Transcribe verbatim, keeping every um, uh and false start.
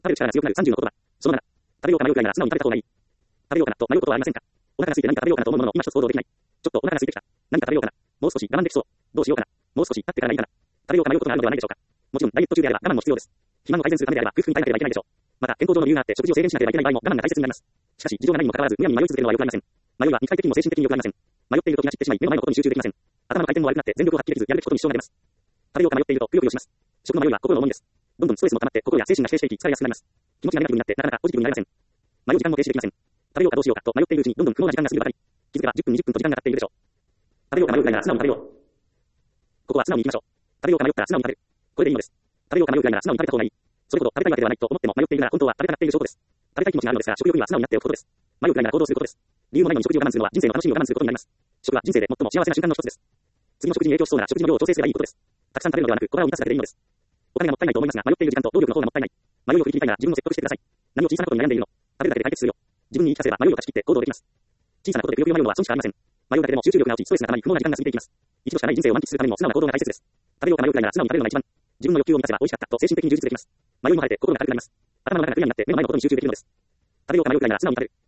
食べる力が強くなるさんじゅうの言葉。そのなな。食べようか迷うくらいなら素直に食べた方がいい。食べようかなと迷うことはありませんか？お腹が空いて何か食べようかなと思うものの今一つ行動できない。ちょっとお腹が空いてきた。何か食べようかな。もう少し我慢できそう。どうしようかな。もう少し経ってからがいいかな。食べようか迷うことがあるのではないでしょうか。もちろんダイエット中であれば我慢も必要です。肥満を改善するためであれば空腹に耐えなければいけないでしょう。また健康上の理由があって食事を制限しなければいけない場合も我慢が大切になります。しかし事情がないにもかかわらずむやみに迷い続けるのは良くありません。迷いは肉体的にも精神的に良くありません。迷っている時が散ってしまい目の前のことに集中できません。頭の回転も悪くなって全力を発揮できずやるべきことに支障が出ます。食べようか迷っているとくよくよします。食の迷いは心の重いです。どんどんストレスも溜まって心や精神が否定していき疲れやすくなります。気持ちがネガティブになってなかなかポジティブになりません。迷う時間も停止できません。食べようかどうしようかと迷っているうちにどんどん不毛な時間が過ぎるばかり。気づけばじゅっぷんにじゅっぷんと時間が経っているでしょう。食べようか迷うくらいなら素直に食べよう。ここは素直に行きましょう。食べようか迷ったら素直に食べる。これでいいのです。食べようか迷うくらいなら素直に食べた方がいい。それほど食べたいわけではないと思っても迷っているなら本当は食べたくなっている証拠です。食べたい気持ちがあるのですが食欲には素直になっておくことです。迷うくらいなら行動することです。理由もないのに食事を我慢するのは人生の楽しみを我慢することになります。食は人生で最も幸せな習慣の一つです。次の食事に影響しそうな食事の量を調整すればいいことです。たくさん食べるのではなく小腹を満たすだけでいいのです。お金がもったいないと思いますが迷っている時間と労力の方がもったいない。迷いを振り切りたいなら自分を説得してください。何を小さなことに悩んでいるの。食べるだけで解決するよ。自分に言い聞かせれば迷いを断ち切って行動できます。小さなことでぷよぷよ迷うのは損しかありません。迷うだけでも集中力が落ちストレスが溜まり不毛な時間が過ぎていきます。一度しかない人生を満喫するためにも素直な行動が大切です。食べようか迷うくらいなら素直に食べるのが一番。自分の欲求を満たせば美味しかったと精神的に充実できます。迷いも晴れて心が軽くなります。頭の中がクリアになって目の前のことに集中できるのです。食べようか迷うくらいなら素直に食べる。